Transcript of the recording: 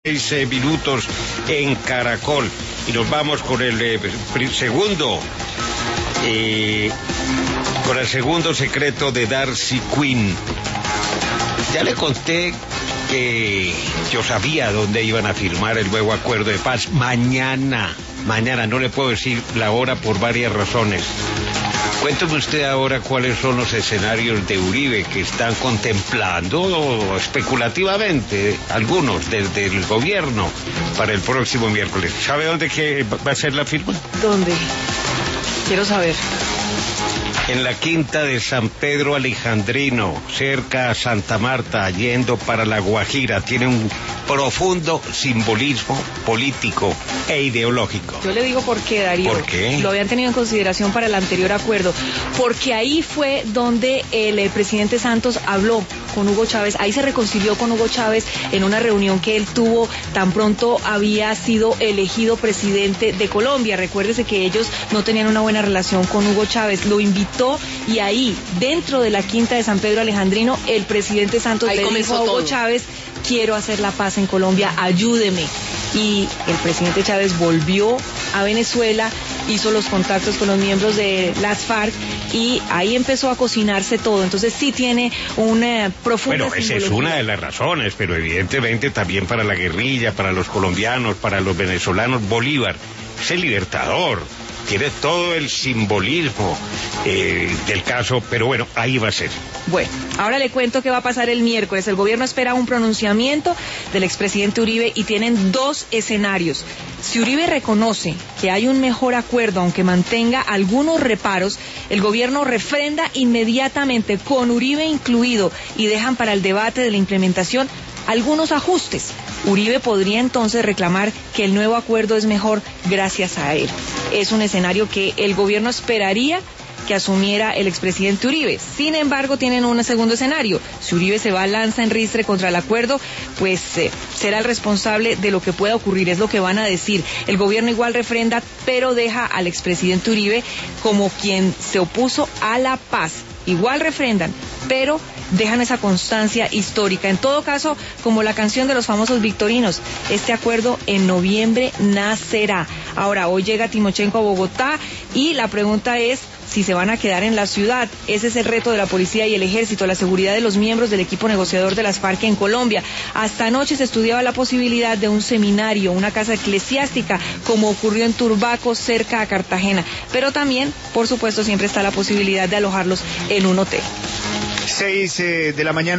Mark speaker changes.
Speaker 1: 6 minutos en Caracol y nos vamos con el segundo secreto de Darcy Quinn. Ya le conté que yo sabía dónde iban a firmar el nuevo acuerdo de paz. Mañana, no le puedo decir la hora por varias razones. Cuénteme usted ahora cuáles son los escenarios de Uribe que están contemplando especulativamente algunos desde el gobierno para el próximo miércoles. ¿Sabe dónde va a ser la firma?
Speaker 2: ¿Dónde? Quiero saber.
Speaker 1: En la quinta de San Pedro Alejandrino, cerca a Santa Marta, yendo para La Guajira. Tiene un profundo simbolismo político e ideológico.
Speaker 2: Yo le digo por qué, Darío.
Speaker 1: ¿Por qué?
Speaker 2: Lo habían tenido en consideración para el anterior acuerdo. Porque ahí fue donde el presidente Santos habló con Hugo Chávez. Ahí se reconcilió con Hugo Chávez en una reunión que él tuvo tan pronto había sido elegido presidente de Colombia. Recuérdese que ellos no tenían una buena relación con Hugo Chávez. Lo invitó y ahí, dentro de la quinta de San Pedro Alejandrino, el presidente Santos le dijo a Hugo Chávez: quiero hacer la paz en Colombia, ayúdeme. Y el presidente Chávez volvió a Venezuela, hizo los contactos con los miembros de las FARC y ahí empezó a cocinarse todo. Entonces sí tiene una profunda
Speaker 1: simbología. Esa es una de las razones, pero evidentemente también para la guerrilla, para los colombianos, para los venezolanos. Bolívar es el libertador, tiene todo el simbolismo del caso, pero bueno, ahí va a ser.
Speaker 2: Bueno, ahora le cuento qué va a pasar el miércoles. El gobierno espera un pronunciamiento del expresidente Uribe y tienen dos escenarios. Si Uribe reconoce que hay un mejor acuerdo, aunque mantenga algunos reparos, el gobierno refrenda inmediatamente, con Uribe incluido, y dejan para el debate de la implementación algunos ajustes. Uribe podría entonces reclamar que el nuevo acuerdo es mejor gracias a él. Es un escenario que el gobierno esperaría que asumiera el expresidente Uribe. Sin embargo, tienen un segundo escenario. Si Uribe se va a lanza en ristre contra el acuerdo, pues será el responsable de lo que pueda ocurrir, es lo que van a decir. El gobierno igual refrenda, pero deja al expresidente Uribe como quien se opuso a la paz. Igual refrendan, pero dejan esa constancia histórica. En todo caso, como la canción de los famosos victorinos, este acuerdo en noviembre nacerá. Ahora, hoy llega Timochenko a Bogotá y la pregunta es si se van a quedar en la ciudad. Ese es el reto de la policía y el ejército, la seguridad de los miembros del equipo negociador de las FARC en Colombia. Hasta anoche se estudiaba la posibilidad de un seminario, una casa eclesiástica, como ocurrió en Turbaco, cerca a Cartagena. Pero también, por supuesto, siempre está la posibilidad de alojarlos en un hotel.
Speaker 3: 6 de la mañana.